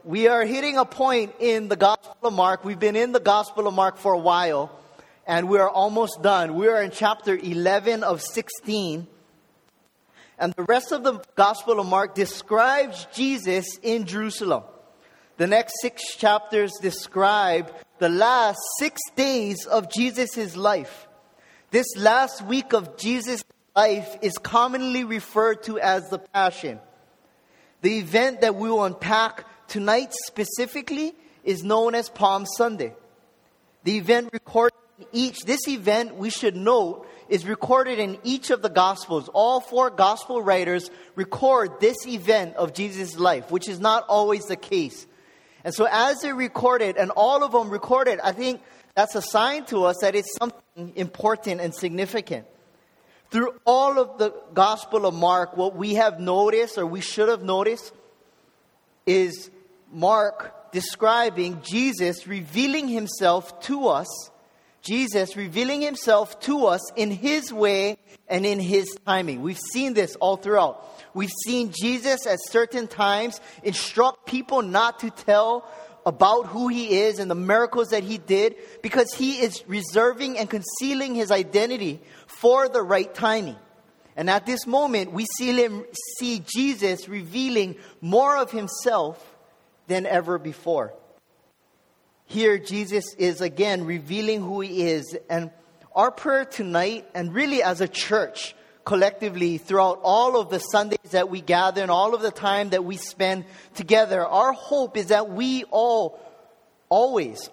we are hitting a point in the Gospel of Mark. We've been in the Gospel of Mark for a while, and we are almost done. We are in chapter 11 of 16. And the rest of the Gospel of Mark describes Jesus in Jerusalem. The next 6 chapters describe the last 6 days of Jesus' life. This last week of Jesus' life is commonly referred to as the Passion. The event that we will unpack tonight specifically is known as Palm Sunday. The event recorded in this event, we should note, is recorded in each of the Gospels. All 4 Gospel writers record this event of Jesus' life, which is not always the case. And so as they recorded, and all of them recorded, I think that's a sign to us that it's something important and significant. Through all of the Gospel of Mark, what we have noticed, or we should have noticed, is Mark describing Jesus revealing himself to us. Jesus revealing himself to us in his way and in his timing. We've seen this all throughout. We've seen Jesus at certain times instruct people not to tell about who he is and the miracles that he did, because he is reserving and concealing his identity for the right timing. And at this moment, we see Jesus revealing more of himself than ever before. Here, Jesus is again revealing who he is. And our prayer tonight, and really as a church, collectively throughout all of the Sundays that we gather and all of the time that we spend together, our hope is that we all always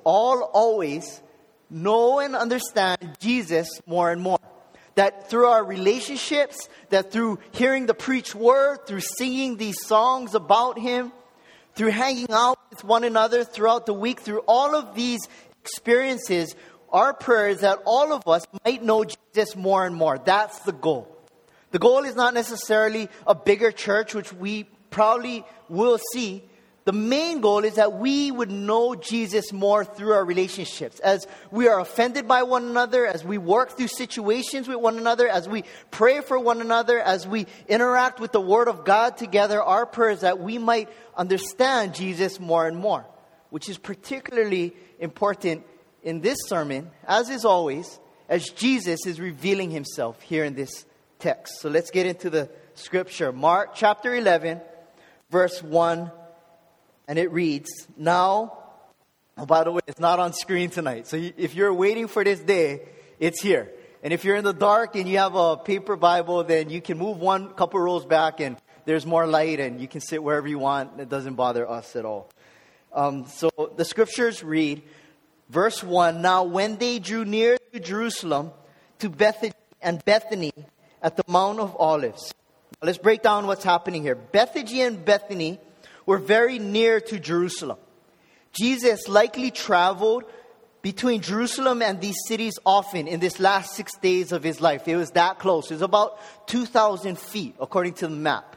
know and understand Jesus more and more. That through our relationships, that through hearing the preached word, through singing these songs about him, through hanging out with one another throughout the week, through all of these experiences, our prayer is that all of us might know Jesus more and more. That's the goal. The goal is not necessarily a bigger church, which we probably will see. The main goal is that we would know Jesus more through our relationships. As we are offended by one another, as we work through situations with one another, as we pray for one another, as we interact with the Word of God together, our prayer is that we might understand Jesus more and more, which is particularly important in this sermon, as is always, as Jesus is revealing himself here in this text. So let's get into the scripture. Mark chapter 11, verse 1. And it reads, now, by the way, it's not on screen tonight. So if you're waiting for this day, it's here. And if you're in the dark and you have a paper Bible, then you can move one couple rows back and there's more light and you can sit wherever you want. It doesn't bother us at all. So the scriptures read, verse 1, now when they drew near to Jerusalem, to Bethany at the Mount of Olives. Now let's break down what's happening here. Bethany and Bethany were very near to Jerusalem. Jesus likely traveled between Jerusalem and these cities often in this last 6 days of his life. It was that close. It was about 2,000 feet, according to the map.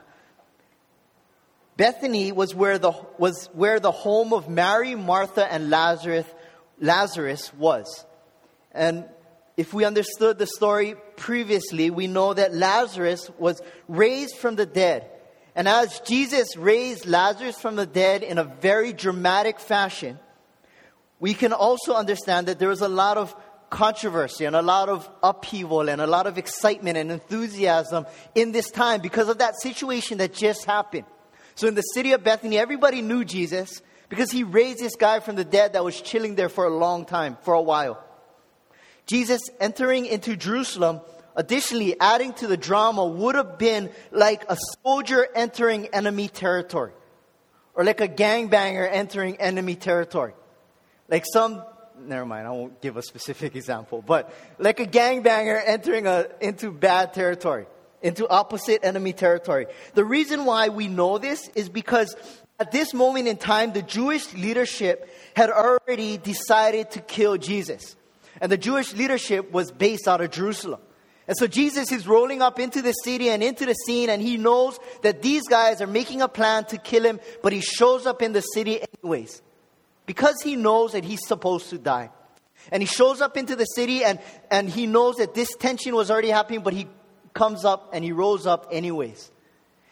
Bethany was where the home of Mary, Martha, and Lazarus was. And if we understood the story previously, we know that Lazarus was raised from the dead. And as Jesus raised Lazarus from the dead in a very dramatic fashion, we can also understand that there was a lot of controversy and a lot of upheaval and a lot of excitement and enthusiasm in this time because of that situation that just happened. So in the city of Bethany, everybody knew Jesus because he raised this guy from the dead that was chilling there for a long time, for a while. Jesus entering into Jerusalem, additionally, adding to the drama, would have been like a soldier entering enemy territory. Or like a gangbanger entering enemy territory. Never mind, I won't give a specific example. But like a gangbanger entering into bad territory. Into opposite enemy territory. The reason why we know this is because at this moment in time, the Jewish leadership had already decided to kill Jesus. And the Jewish leadership was based out of Jerusalem. And so Jesus is rolling up into the city and into the scene, and he knows that these guys are making a plan to kill him, but he shows up in the city anyways. Because he knows that he's supposed to die. And he shows up into the city, and he knows that this tension was already happening, but he comes up and he rose up anyways.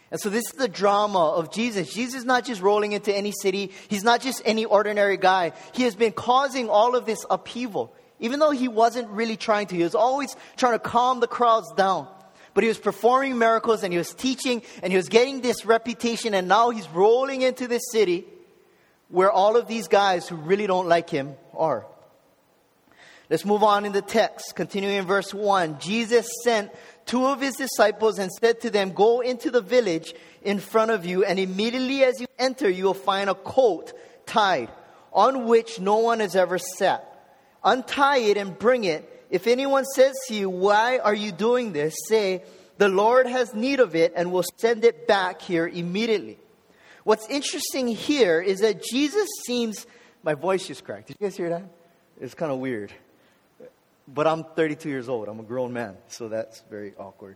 And so this is the drama of Jesus. Jesus is not just rolling into any city. He's not just any ordinary guy. He has been causing all of this upheaval. Even though he wasn't really trying to. He was always trying to calm the crowds down. But he was performing miracles and he was teaching and he was getting this reputation. And now he's rolling into this city where all of these guys who really don't like him are. Let's move on in the text. Continuing in verse 1. Jesus sent 2 of his disciples and said to them, "Go into the village in front of you, and immediately as you enter, you will find a colt tied, on which no one has ever sat. Untie it and bring it. If anyone says to you, 'Why are you doing this?' say, 'The Lord has need of it, and will send it back here immediately.'" What's interesting here is that Jesus seems... My voice just cracked. Did you guys hear that? It's kind of weird. But I'm 32 years old. I'm a grown man. So that's very awkward.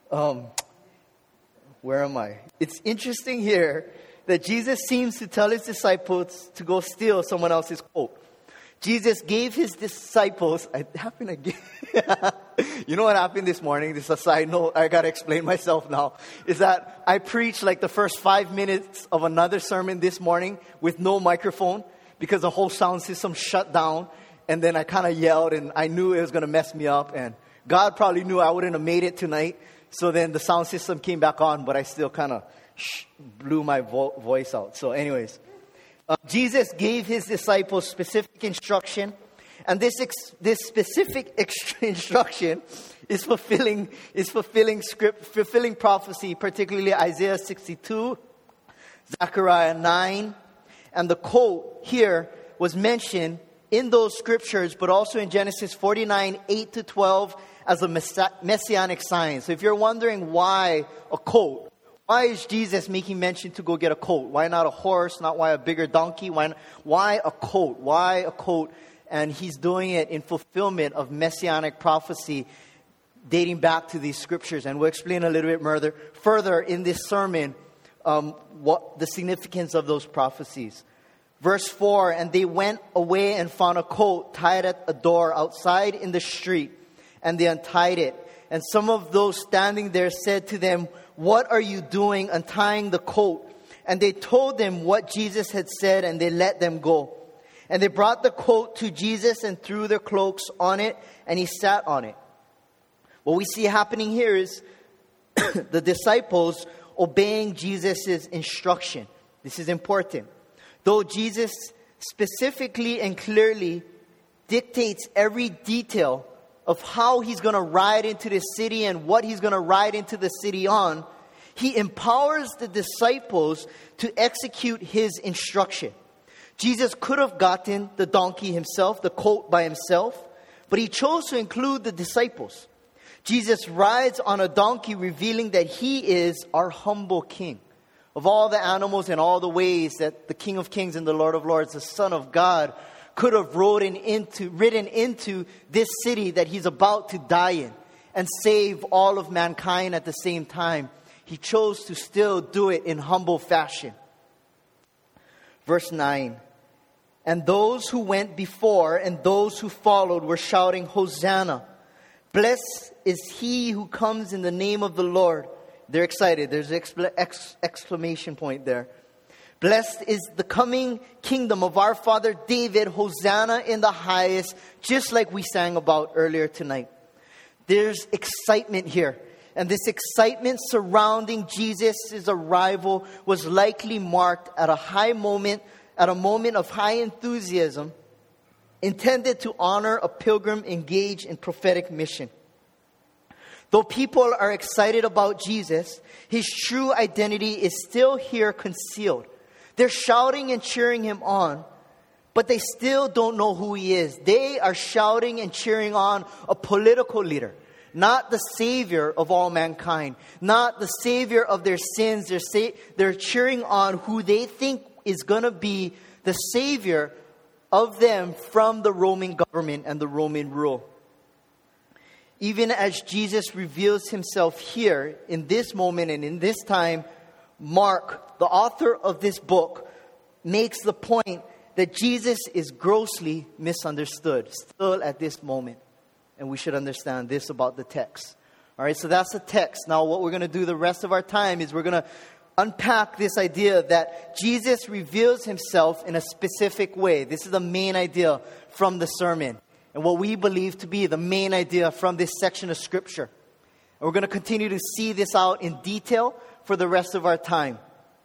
Where am I? It's interesting here that Jesus seems to tell his disciples to go steal someone else's coat. Jesus gave his disciples... It happened again. You know what happened this morning? This is a side note. I got to explain myself now. Is that I preached like the first 5 minutes of another sermon this morning with no microphone because the whole sound system shut down. And then I kind of yelled and I knew it was going to mess me up. And God probably knew I wouldn't have made it tonight. So then the sound system came back on, but I still kind of blew my voice out. So anyways, Jesus gave his disciples specific instruction. And this specific instruction is fulfilling prophecy, particularly Isaiah 62, Zechariah 9. And the coat here was mentioned in those scriptures, but also in Genesis 49, 8 to 12, as a messianic sign. So if you're wondering why a coat, why is Jesus making mention to go get a coat? Why not a horse? Not why a bigger donkey? Why a coat? Why a coat? And he's doing it in fulfillment of messianic prophecy dating back to these scriptures. And we'll explain a little bit further in this sermon what the significance of those prophecies. Verse 4, "And they went away and found a coat tied at a door outside in the street, and they untied it. And some of those standing there said to them, 'What are you doing untying the coat?' And they told them what Jesus had said, and they let them go. And they brought the coat to Jesus and threw their cloaks on it, and he sat on it." What we see happening here is the disciples obeying Jesus' instruction. This is important. Though Jesus specifically and clearly dictates every detail of how he's going to ride into the city and what he's going to ride into the city on, he empowers the disciples to execute his instruction. Jesus could have gotten the donkey himself, the colt by himself, but he chose to include the disciples. Jesus rides on a donkey, revealing that he is our humble king. Of all the animals and all the ways that the King of Kings and the Lord of Lords, the Son of God, could have ridden into this city that he's about to die in and save all of mankind at the same time, he chose to still do it in humble fashion. Verse 9, "And those who went before and those who followed were shouting, 'Hosanna! Blessed is he who comes in the name of the Lord.'" They're excited. There's an exclamation point there. "Blessed is the coming kingdom of our father David. Hosanna in the highest," just like we sang about earlier tonight. There's excitement here. And this excitement surrounding Jesus' arrival was likely marked at a moment of high enthusiasm, intended to honor a pilgrim engaged in prophetic mission. Though people are excited about Jesus, his true identity is still here concealed. They're shouting and cheering him on, but they still don't know who he is. They are shouting and cheering on a political leader, not the Savior of all mankind, not the Savior of their sins. They're cheering on who they think is going to be the Savior of them from the Roman government and the Roman rule. Even as Jesus reveals himself here in this moment and in this time, Mark, the author of this book, makes the point that Jesus is grossly misunderstood still at this moment. And we should understand this about the text. All right, so that's the text. Now what we're going to do the rest of our time is we're going to unpack this idea that Jesus reveals himself in a specific way. This is the main idea from the sermon, and what we believe to be the main idea from this section of Scripture. And we're going to continue to see this out in detail for the rest of our time.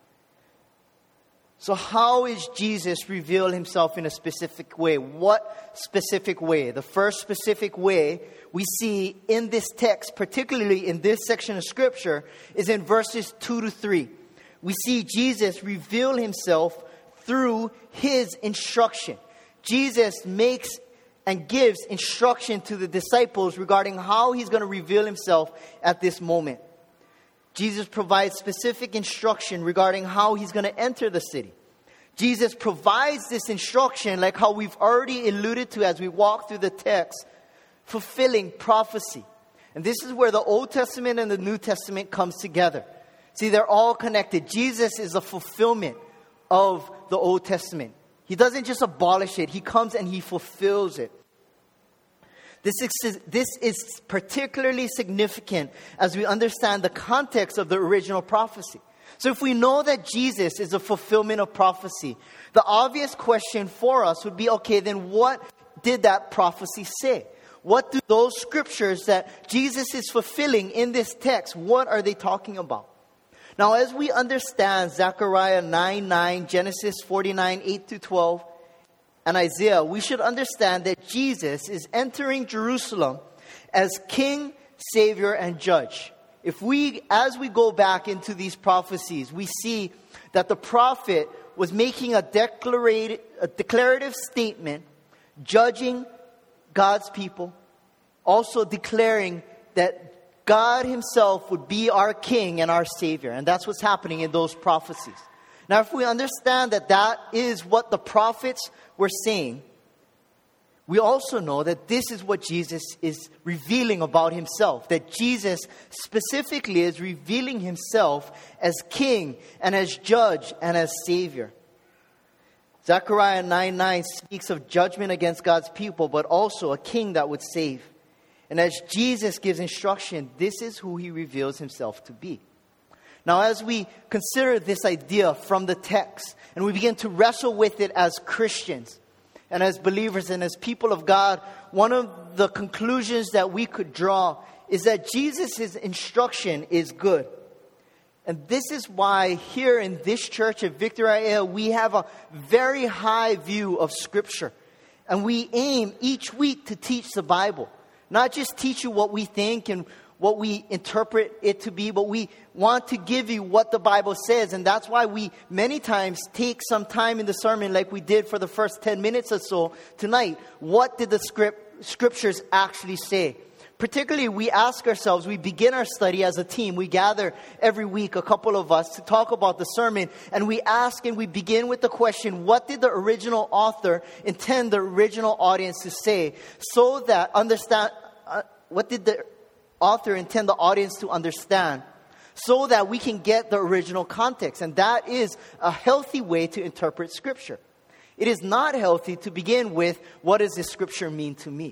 So how is Jesus reveal himself in a specific way? What specific way? The first specific way we see in this text, particularly in this section of Scripture, is in verses 2 to 3. We see Jesus reveal himself through his instruction. Jesus makes and gives instruction to the disciples regarding how he's going to reveal himself at this moment. Jesus provides specific instruction regarding how he's going to enter the city. Jesus provides this instruction, like how we've already alluded to as we walk through the text, fulfilling prophecy. And this is where the Old Testament and the New Testament comes together. See, they're all connected. Jesus is a fulfillment of the Old Testament. He doesn't just abolish it. He comes and he fulfills it. This is particularly significant as we understand the context of the original prophecy. So if we know that Jesus is a fulfillment of prophecy, the obvious question for us would be, okay, then what did that prophecy say? What do those scriptures that Jesus is fulfilling in this text, what are they talking about? Now, as we understand Zechariah 9:9, Genesis 49, 8-12, and Isaiah, we should understand that Jesus is entering Jerusalem as King, Savior, and Judge. As we go back into these prophecies, we see that the prophet was making a declarative statement, judging God's people, also declaring that God himself would be our King and our Savior. And that's what's happening in those prophecies. Now, if we understand that that is what the prophets were saying, we also know that this is what Jesus is revealing about himself. That Jesus specifically is revealing himself as King and as Judge and as Savior. Zechariah 9:9 speaks of judgment against God's people, but also a king that would save. And as Jesus gives instruction, this is who he reveals himself to be. Now, as we consider this idea from the text, and we begin to wrestle with it as Christians, and as believers, and as people of God, one of the conclusions that we could draw is that Jesus' instruction is good. And this is why here in this church at Victory Aiea, we have a very high view of Scripture. And we aim each week to teach the Bible. Not just teach you what we think and what we interpret it to be, but we want to give you what the Bible says. And that's why we many times take some time in the sermon, like we did for the first 10 minutes or so tonight. What did the scriptures actually say? Particularly, we ask ourselves, we begin our study as a team. We gather every week, a couple of us, to talk about the sermon. And we ask and we begin with the question, what did the original author intend the original audience to say? So that what did the author intend the audience to understand? So that we can get the original context. And that is a healthy way to interpret Scripture. It is not healthy to begin with, what does this Scripture mean to me?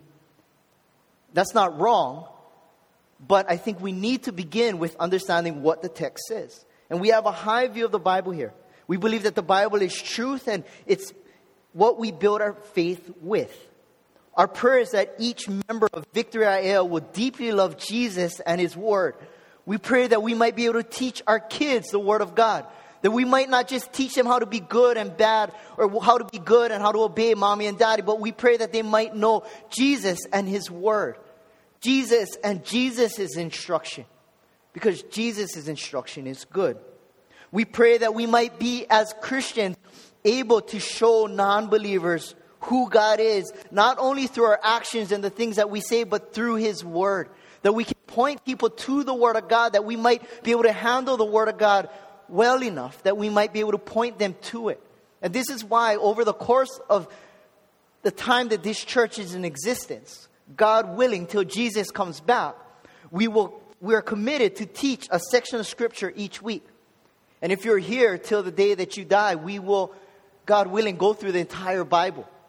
That's not wrong, but I think we need to begin with understanding what the text says. And we have a high view of the Bible here. We believe that the Bible is truth and it's what we build our faith with. Our prayer is that each member of Victory Aiea will deeply love Jesus and His Word. We pray that we might be able to teach our kids the Word of God. That we might not just teach them how to be good and bad, or how to be good and how to obey mommy and daddy, but we pray that they might know Jesus and His Word. Jesus and Jesus' instruction. Because Jesus' instruction is good. We pray that we might be, as Christians, able to show non-believers who God is, not only through our actions and the things that we say, but through His Word. That we can point people to the Word of God, that we might be able to handle the Word of God well enough, that we might be able to point them to it. And this is why, over the course of the time that this church is in existence, God willing, till Jesus comes back, we are committed to teach a section of Scripture each week. And if you're here till the day that you die, we will, God willing, go through the entire Bible.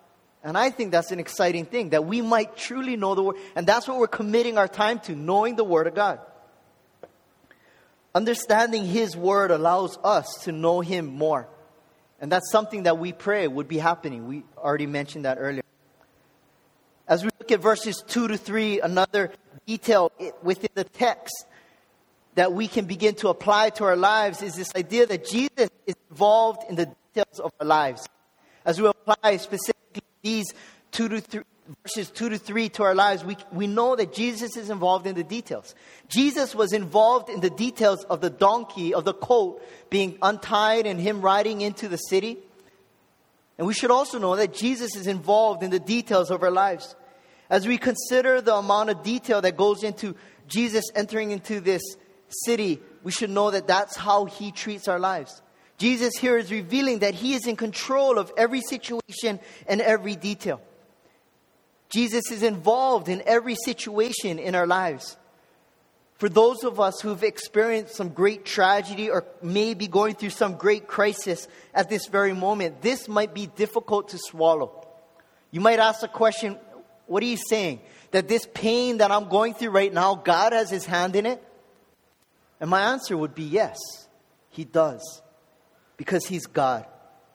And I think that's an exciting thing, that we might truly know the Word. And that's what we're committing our time to, knowing the Word of God. Understanding His Word allows us to know Him more. And that's something that we pray would be happening. We already mentioned that earlier. As we look at verses 2 to 3, another detail within the text that we can begin to apply to our lives is this idea that Jesus is involved in the details of our lives. As we apply specifically these verses 2 to 3 to our lives, we know that Jesus is involved in the details. Jesus was involved in the details of the donkey, of the colt being untied and Him riding into the city. And we should also know that Jesus is involved in the details of our lives. As we consider the amount of detail that goes into Jesus entering into this city, we should know that that's how He treats our lives. Jesus here is revealing that He is in control of every situation and every detail. Jesus is involved in every situation in our lives. For those of us who've experienced some great tragedy or maybe going through some great crisis at this very moment, this might be difficult to swallow. You might ask the question, what are you saying? That this pain that I'm going through right now, God has His hand in it? And my answer would be yes, He does. Because He's God.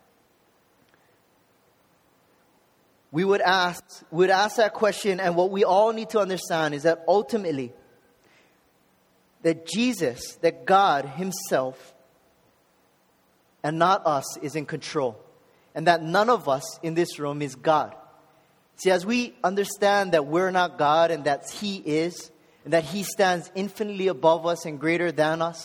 We would ask that question, and what we all need to understand is that ultimately, that Jesus, that God Himself, and not us, is in control. And that none of us in this room is God. See, as we understand that we're not God and that He is, and that He stands infinitely above us and greater than us,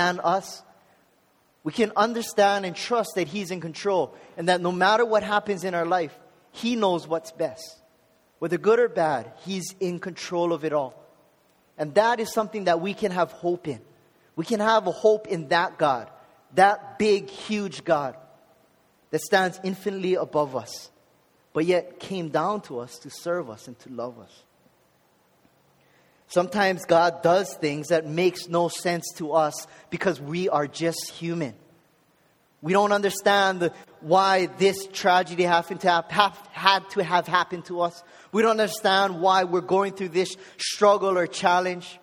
we can understand and trust that He's in control. And that no matter what happens in our life, He knows what's best. Whether good or bad, He's in control of it all. And that is something that we can have hope in. We can have a hope in that God. That big, huge God that stands infinitely above us, but yet came down to us to serve us and to love us. Sometimes God does things that makes no sense to us because we are just human. We don't understand why this tragedy had to have happened to us. We don't understand why we're going through this struggle or challenge.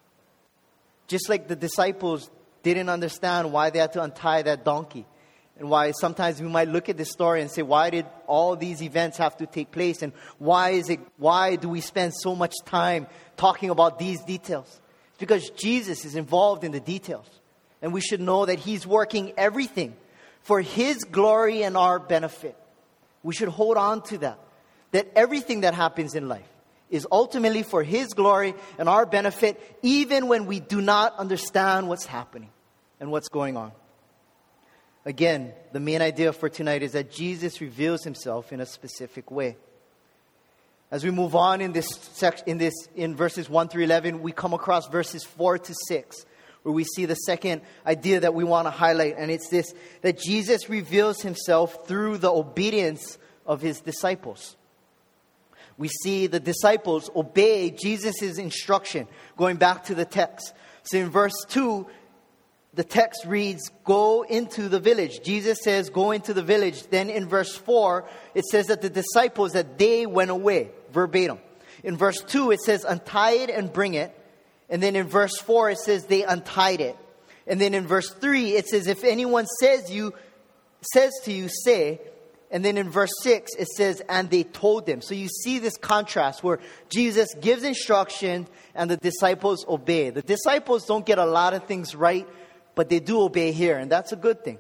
Just like the disciples didn't understand why they had to untie that donkey. And why sometimes we might look at this story and say, why did all these events have to take place? And why do we spend so much time talking about these details? It's because Jesus is involved in the details. And we should know that He's working everything for His glory and our benefit. We should hold on to that. That everything that happens in life is ultimately for His glory and our benefit, even when we do not understand what's happening and what's going on. Again, the main idea for tonight is that Jesus reveals Himself in a specific way. As we move on in verses 1 through 11, we come across verses 4 to 6, where we see the second idea that we want to highlight. And it's this, that Jesus reveals Himself through the obedience of His disciples. We see the disciples obey Jesus' instruction, going back to the text. So in verse 2, the text reads, go into the village. Jesus says, go into the village. Then in verse 4, it says that the disciples, that they went away, verbatim. In verse 2, it says, untie it and bring it. And then in verse 4, it says they untied it. And then in verse 3, it says, if anyone says to you, say. And then in verse 6, it says, and they told them. So you see this contrast where Jesus gives instruction and the disciples obey. The disciples don't get a lot of things right, but they do obey here, and that's a good thing.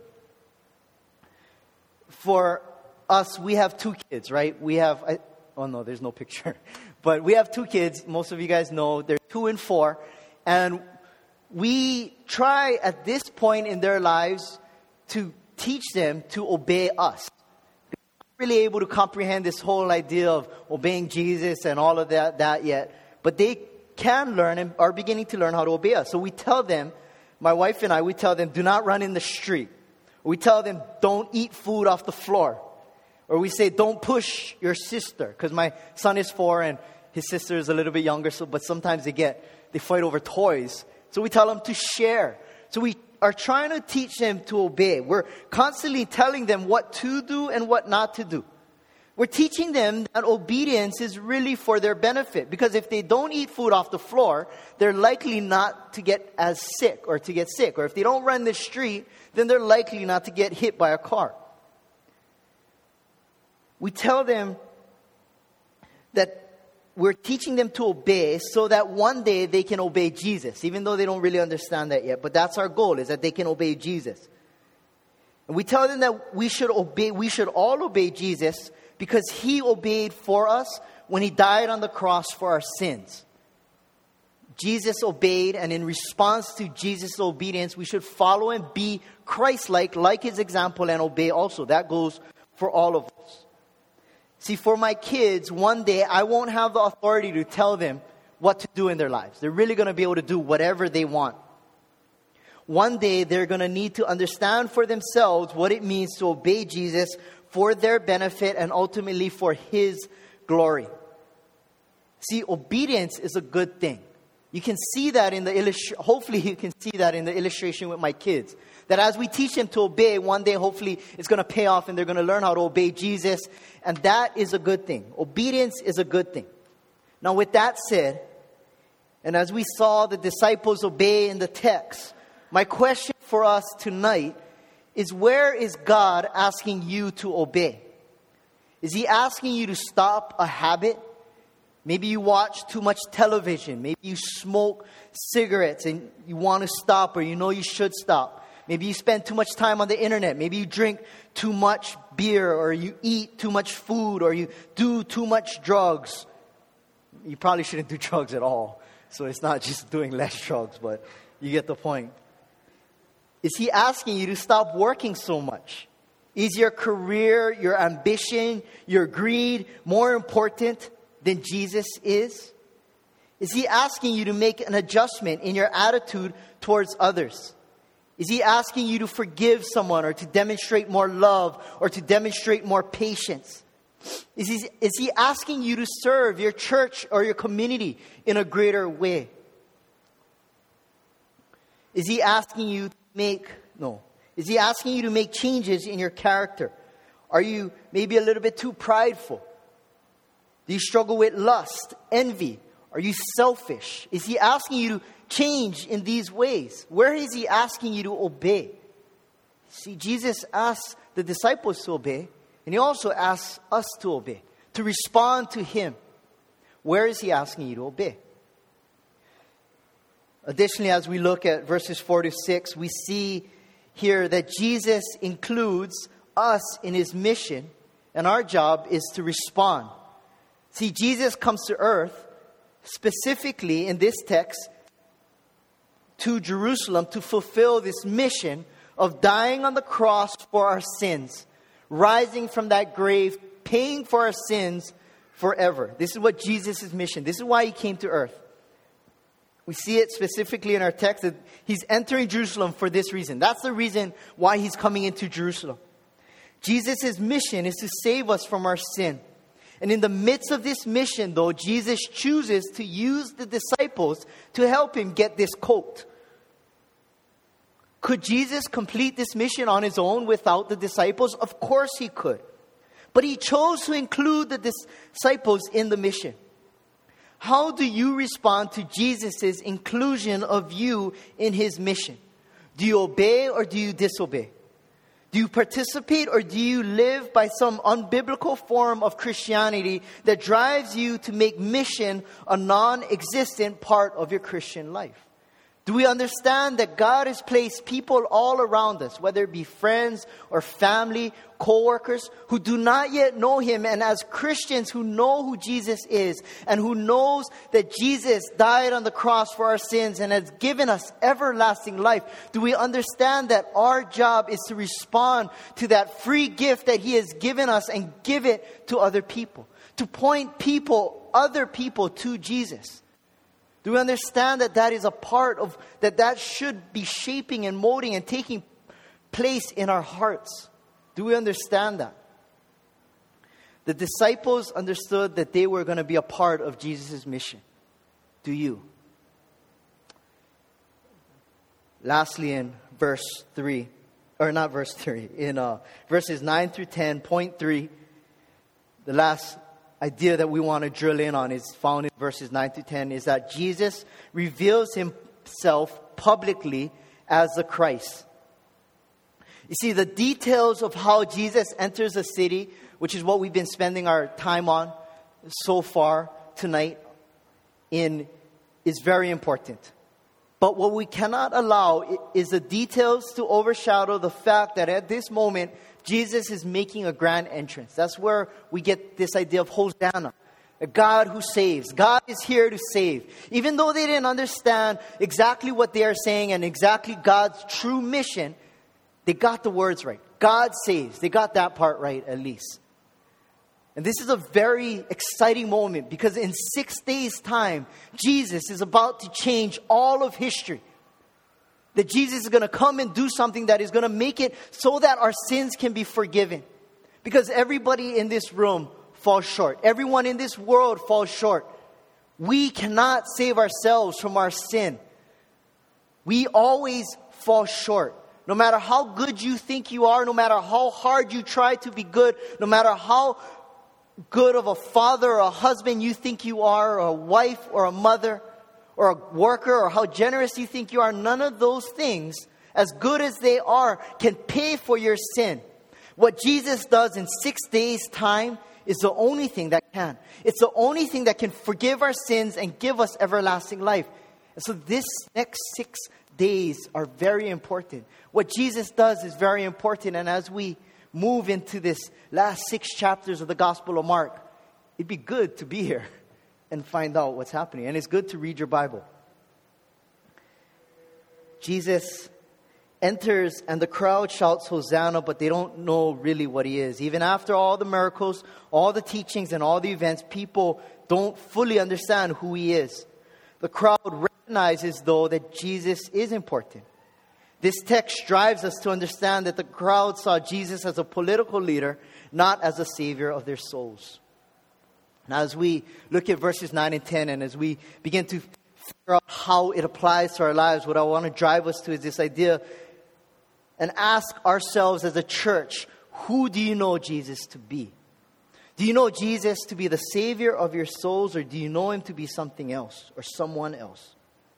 For us, we have 2 kids, right? There's no picture. But we have 2 kids. Most of you guys know they're 2 and 4. And we try at this point in their lives to teach them to obey us. They're not really able to comprehend this whole idea of obeying Jesus and all of that yet. But they can learn and are beginning to learn how to obey us. So we tell them, my wife and I, we tell them, do not run in the street. We tell them, don't eat food off the floor. Or we say, don't push your sister. Because my son is 4 and his sister is a little bit younger. But sometimes they fight over toys. So we tell them to share. So we are trying to teach them to obey. We're constantly telling them what to do and what not to do. We're teaching them that obedience is really for their benefit. Because if they don't eat food off the floor, they're likely not to get as sick or to get sick. Or if they don't run the street, then they're likely not to get hit by a car. We tell them that we're teaching them to obey so that one day they can obey Jesus, even though they don't really understand that yet. But that's our goal, is that they can obey Jesus. And we tell them that we should all obey Jesus because He obeyed for us when He died on the cross for our sins. Jesus obeyed, and in response to Jesus' obedience, we should follow and be Christ-like, like His example, and obey also. That goes for all of us. See, for my kids, one day I won't have the authority to tell them what to do in their lives. They're really going to be able to do whatever they want. One day they're going to need to understand for themselves what it means to obey Jesus for their benefit and ultimately for His glory. See, obedience is a good thing. You can see that in the hopefully you can see that in the illustration with my kids. That as we teach them to obey, one day hopefully it's going to pay off and they're going to learn how to obey Jesus. And that is a good thing. Obedience is a good thing. Now with that said, and as we saw the disciples obey in the text, my question for us tonight is, where is God asking you to obey? Is He asking you to stop a habit? Maybe you watch too much television. Maybe you smoke cigarettes and you want to stop, or you know you should stop. Maybe you spend too much time on the internet. Maybe you drink too much beer, or you eat too much food, or you do too much drugs. You probably shouldn't do drugs at all. So it's not just doing less drugs, but you get the point. Is He asking you to stop working so much? Is your career, your ambition, your greed more important than Jesus is? Is He asking you to make an adjustment in your attitude towards others? Is He asking you to forgive someone, or to demonstrate more love, or to demonstrate more patience? Is He asking you to serve your church or your community in a greater way? Is He asking you to Is He asking you to make changes in your character? Are you maybe a little bit too prideful? Do you struggle with lust, envy? Are you selfish? Is He asking you to change in these ways? Where is He asking you to obey? See, Jesus asked the disciples to obey, and He also asks us to obey, to respond to Him. Where is He asking you to obey? Additionally, as we look at verses 4 to 6, we see here that Jesus includes us in His mission, and our job is to respond. See, Jesus comes to earth, specifically in this text, to Jerusalem to fulfill this mission of dying on the cross for our sins, rising from that grave, paying for our sins forever. This is what Jesus' mission. This is why He came to earth. We see it specifically in our text that He's entering Jerusalem for this reason. That's the reason why He's coming into Jerusalem. Jesus' mission is to save us from our sin. And in the midst of this mission, though, Jesus chooses to use the disciples to help Him get this coat. Could Jesus complete this mission on His own without the disciples? Of course He could. But He chose to include the disciples in the mission. How do you respond to Jesus' inclusion of you in His mission? Do you obey or do you disobey? Do you participate or do you live by some unbiblical form of Christianity that drives you to make mission a non-existent part of your Christian life? Do we understand that God has placed people all around us, whether it be friends or family, co-workers, who do not yet know Him, and as Christians who know who Jesus is and who knows that Jesus died on the cross for our sins and has given us everlasting life? Do we understand that our job is to respond to that free gift that He has given us and give it to other people, to point other people to Jesus? Do we understand that that is a part of, that should be shaping and molding and taking place in our hearts? Do we understand that? The disciples understood that they were going to be a part of Jesus' mission. Do you? Lastly, in verse 3, or not verse 3, in verses 9 through 10, point 3, the last idea that we want to drill in on is found in verses 9 to 10, is that Jesus reveals himself publicly as the Christ. You see, the details of how Jesus enters a city, which is what we've been spending our time on so far tonight, is very important. But what we cannot allow is the details to overshadow the fact that at this moment, Jesus is making a grand entrance. That's where we get this idea of Hosanna, a God who saves. God is here to save. Even though they didn't understand exactly what they are saying and exactly God's true mission, they got the words right. God saves. They got that part right, at least. And this is a very exciting moment because in 6 days' time, Jesus is about to change all of history. That Jesus is going to come and do something that is going to make it so that our sins can be forgiven. Because everybody in this room falls short. Everyone in this world falls short. We cannot save ourselves from our sin. We always fall short. No matter how good you think you are, no matter how hard you try to be good, no matter how good of a father or a husband you think you are, or a wife or a mother or a worker, or how generous you think you are, none of those things, as good as they are, can pay for your sin. What Jesus does in 6 days' time is the only thing that can. It's the only thing that can forgive our sins and give us everlasting life. And so this next 6 days are very important. What Jesus does is very important. And as we move into this last 6 chapters of the Gospel of Mark, it'd be good to be here and find out what's happening. And it's good to read your Bible. Jesus enters and the crowd shouts Hosanna, but they don't know really what he is. Even after all the miracles, all the teachings, and all the events, people don't fully understand who he is. The crowd recognizes, though, that Jesus is important. This text drives us to understand that the crowd saw Jesus as a political leader, not as a savior of their souls. Now, as we look at verses 9 and 10, and as we begin to figure out how it applies to our lives, what I want to drive us to is this idea and ask ourselves as a church, who do you know Jesus to be? Do you know Jesus to be the savior of your souls, or do you know him to be something else or someone else?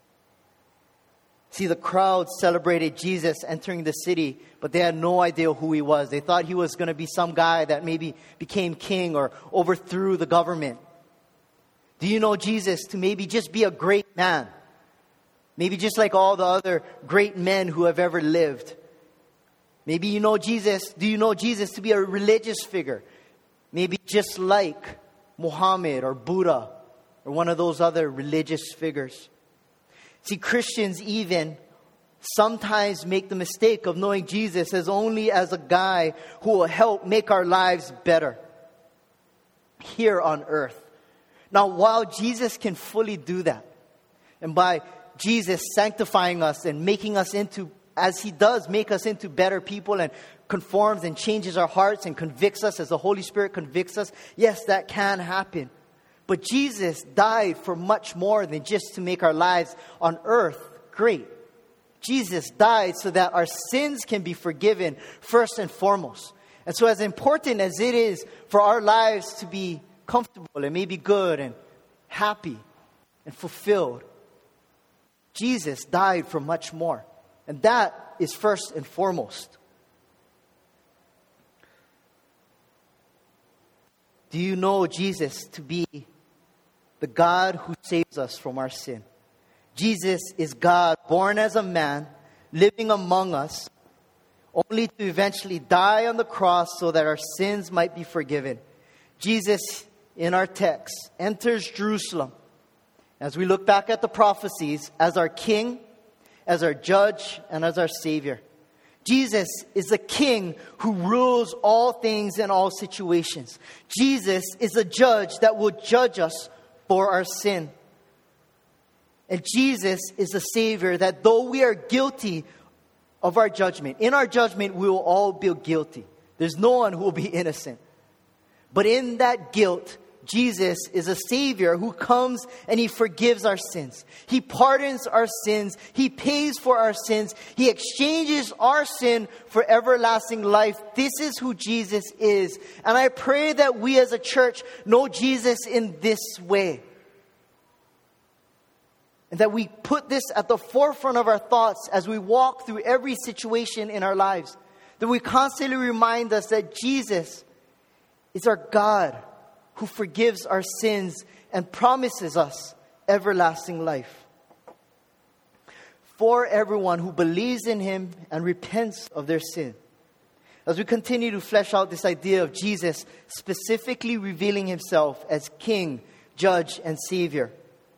See, the crowd celebrated Jesus entering the city, but they had no idea who he was. They thought he was going to be some guy that maybe became king or overthrew the government. Do you know Jesus to maybe just be a great man? Maybe just like all the other great men who have ever lived. Maybe you know Jesus. Do you know Jesus to be a religious figure? Maybe just like Muhammad or Buddha or one of those other religious figures. See, Christians even sometimes make the mistake of knowing Jesus as only as a guy who will help make our lives better here on earth. Now, while Jesus can fully do that, and by Jesus sanctifying us and making us into, as he does, make us into better people and conforms and changes our hearts and convicts us as the Holy Spirit convicts us, yes, that can happen. But Jesus died for much more than just to make our lives on earth great. Jesus died so that our sins can be forgiven first and foremost. And so as important as it is for our lives to be comfortable and maybe good and happy and fulfilled, Jesus died for much more. And that is first and foremost. Do you know Jesus to be the God who saves us from our sin? Jesus is God, born as a man, living among us, only to eventually die on the cross so that our sins might be forgiven. Jesus, in our text, enters Jerusalem, as we look back at the prophecies, as our King, as our Judge, and as our Savior. Jesus is the King who rules all things in all situations. Jesus is a Judge that will judge us for our sin. And Jesus is a Savior that though we are guilty of our judgment, in our judgment we will all be guilty. There's no one who will be innocent. But in that guilt, Jesus is a Savior who comes and He forgives our sins. He pardons our sins. He pays for our sins. He exchanges our sin for everlasting life. This is who Jesus is. And I pray that we as a church know Jesus in this way. And that we put this at the forefront of our thoughts as we walk through every situation in our lives. That we constantly remind us that Jesus is our God who forgives our sins and promises us everlasting life. For everyone who believes in Him and repents of their sin. As we continue to flesh out this idea of Jesus specifically revealing Himself as King, Judge, and Savior.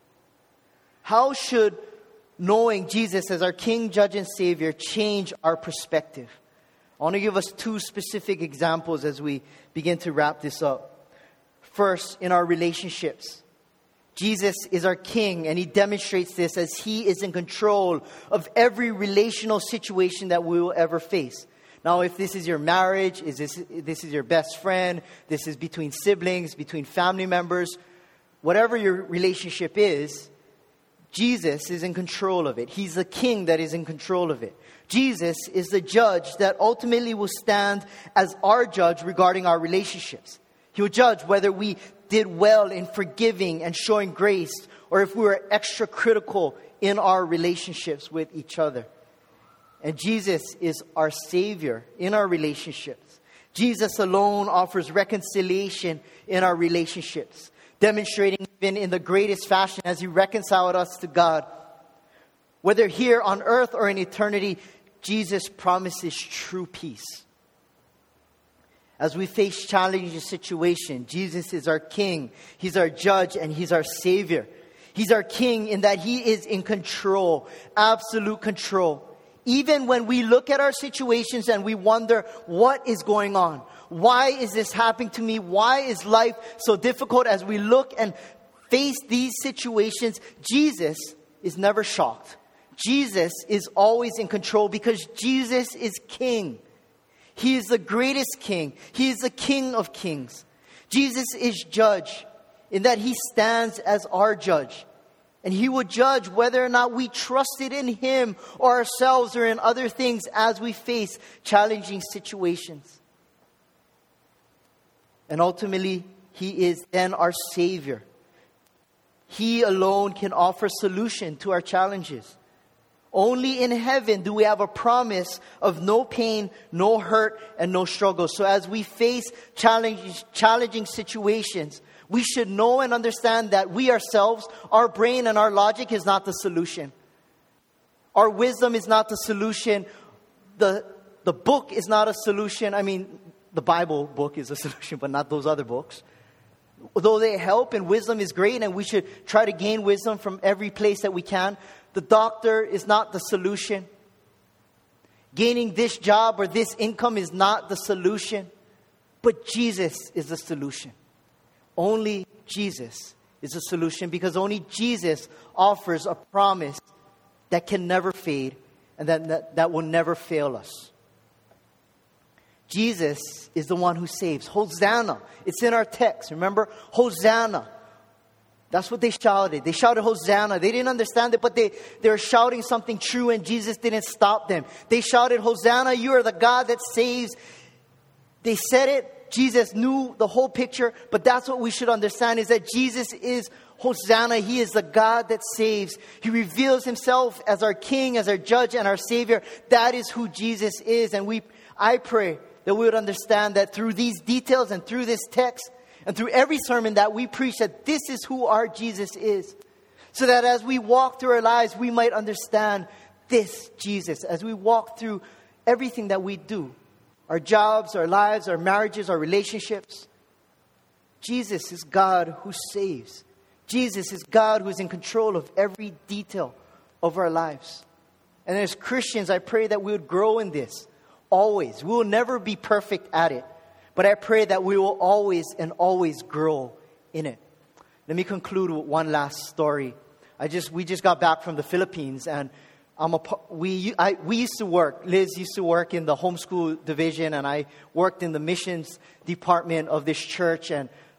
How should knowing Jesus as our King, Judge, and Savior change our perspective? I want to give us two specific examples as we begin to wrap this up. First, in our relationships. Jesus is our King, and He demonstrates this as He is in control of every relational situation that we will ever face. Now, if this is your marriage, this is your best friend, this is between siblings, between family members, whatever your relationship is, Jesus is in control of it. He's the King that is in control of it. Jesus is the judge that ultimately will stand as our judge regarding our relationships. He will judge whether we did well in forgiving and showing grace, or if we were extra critical in our relationships with each other. And Jesus is our Savior in our relationships. Jesus alone offers reconciliation in our relationships, demonstrating even in the greatest fashion as He reconciled us to God. Whether here on earth or in eternity, Jesus promises true peace. As we face challenging situations, Jesus is our King, He's our Judge, and He's our Savior. He's our King in that He is in control, absolute control. Even when we look at our situations and we wonder, what is going on? Why is this happening to me? Why is life so difficult? As we look and face these situations, Jesus is never shocked. Jesus is always in control because Jesus is King. He is the greatest King. He is the King of kings. Jesus is Judge in that He stands as our judge. And He will judge whether or not we trusted in Him or ourselves or in other things as we face challenging situations. And ultimately, He is then our Savior. He alone can offer solution to our challenges. Only in heaven do we have a promise of no pain, no hurt, and no struggle. So as we face challenging situations, we should know and understand that we ourselves, our brain and our logic is not the solution. Our wisdom is not the solution. The book is not a solution. I mean, the Bible book is a solution, but not those other books. Though they help and wisdom is great and we should try to gain wisdom from every place that we can, the doctor is not the solution. Gaining this job or this income is not the solution. But Jesus is the solution. Only Jesus is the solution because only Jesus offers a promise that can never fade and that will never fail us. Jesus is the one who saves. Hosanna. It's in our text. Remember? Hosanna. That's what they shouted. They shouted Hosanna. They didn't understand it, but they were shouting something true and Jesus didn't stop them. They shouted, Hosanna, you are the God that saves. They said it. Jesus knew the whole picture, but that's what we should understand is that Jesus is Hosanna. He is the God that saves. He reveals Himself as our King, as our Judge, and our Savior. That is who Jesus is. And I pray that we would understand that through these details and through this text and through every sermon that we preach, that this is who our Jesus is. So that as we walk through our lives, we might understand this Jesus. As we walk through everything that we do, our jobs, our lives, our marriages, our relationships, Jesus is God who saves. Jesus is God who is in control of every detail of our lives. And as Christians, I pray that we would grow in this. Always. We will never be perfect at it. But I pray that we will always and always grow in it. Let me conclude with one last story. We just got back from the Philippines and we used to work. Liz used to work in the homeschool division and I worked in the missions department of this church. And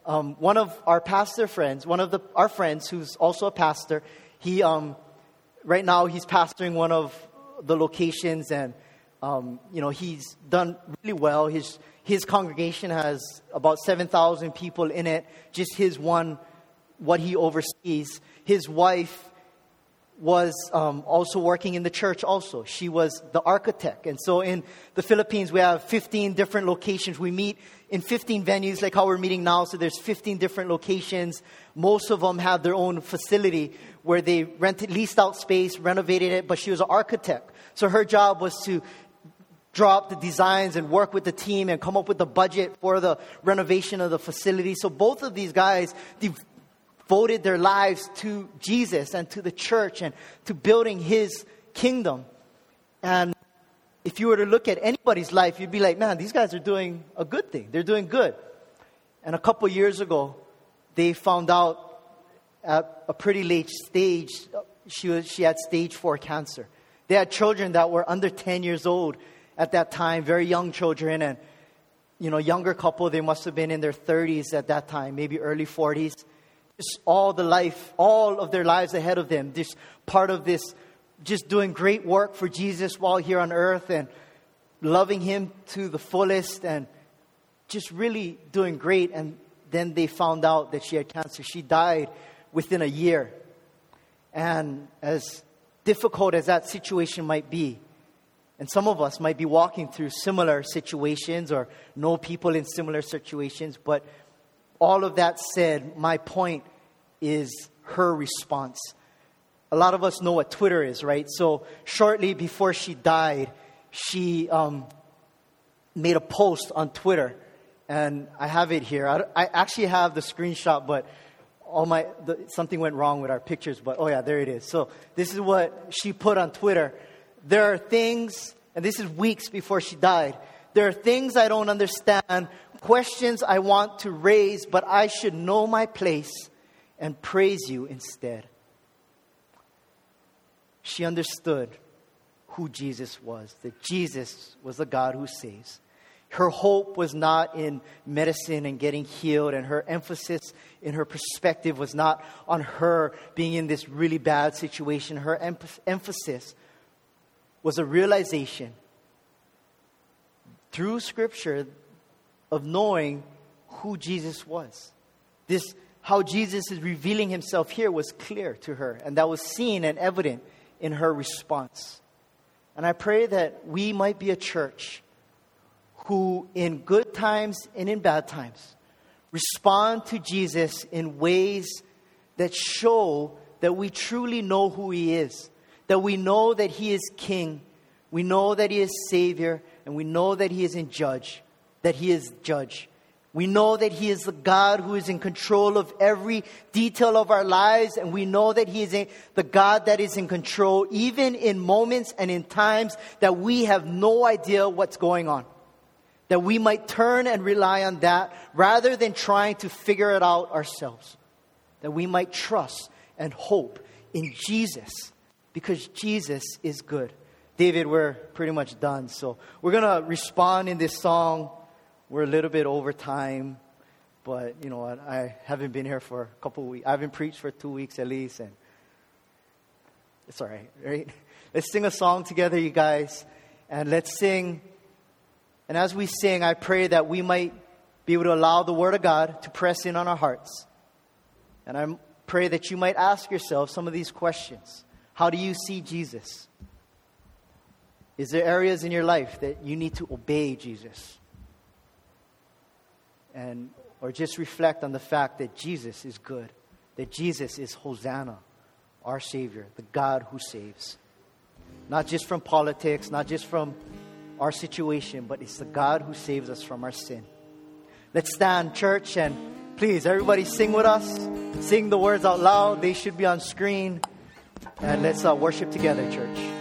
one of our pastor friends, our friends who's also a pastor, he right now he's pastoring one of the locations, and he's done really well. His congregation has about 7,000 people in it. Just what he oversees. His wife was also working in the church also. She was the architect. And so in the Philippines, we have 15 different locations. We meet in 15 venues like how we're meeting now. So there's 15 different locations. Most of them have their own facility where they leased out space, renovated it. But she was an architect. So her job was to draw up the designs and work with the team and come up with the budget for the renovation of the facility. So both of these guys devoted their lives to Jesus and to the church and to building His kingdom. And if you were to look at anybody's life, you'd be like, man, these guys are doing a good thing. They're doing good. And a couple years ago, they found out at a pretty late stage, she had stage 4 cancer. They had children that were under 10 years old at that time, very young children, and younger couple, they must have been in their 30s at that time, maybe early 40s. Just all of their lives ahead of them, just part of this, just doing great work for Jesus while here on earth and loving Him to the fullest and just really doing great. And then they found out that she had cancer. She died within a year. And as difficult as that situation might be, and some of us might be walking through similar situations or know people in similar situations. But all of that said, my point is her response. A lot of us know what Twitter is, right? So shortly before she died, she made a post on Twitter. And I have it here. I actually have the screenshot, but something went wrong with our pictures. But oh yeah, there it is. So this is what she put on Twitter. There are things, and this is weeks before she died, there are things I don't understand, questions I want to raise, but I should know my place and praise you instead. She understood who Jesus was, that Jesus was the God who saves. Her hope was not in medicine and getting healed, and her emphasis in her perspective was not on her being in this really bad situation. Her emphasis was a realization through Scripture of knowing who Jesus was. How Jesus is revealing Himself here was clear to her, and that was seen and evident in her response. And I pray that we might be a church who in good times and in bad times respond to Jesus in ways that show that we truly know who He is, that we know that He is King, we know that He is Savior, and we know that He is Judge. We know that He is the God who is in control of every detail of our lives, and we know that He is the God that is in control even in moments and in times that we have no idea what's going on. That we might turn and rely on that rather than trying to figure it out ourselves. That we might trust and hope in Jesus, because Jesus is good. David, we're pretty much done. So we're going to respond in this song. We're a little bit over time, but you know what? I haven't been here for a couple of weeks. I haven't preached for 2 weeks at least, and it's all right? Let's sing a song together, you guys, and let's sing. And as we sing, I pray that we might be able to allow the Word of God to press in on our hearts. And I pray that you might ask yourself some of these questions. How do you see Jesus? Is there areas in your life that you need to obey Jesus? Or just reflect on the fact that Jesus is good, that Jesus is Hosanna, our Savior, the God who saves. Not just from politics, not just from our situation, but it's the God who saves us from our sin. Let's stand, church, and please, everybody sing with us. Sing the words out loud. They should be on screen. And let's worship together, church.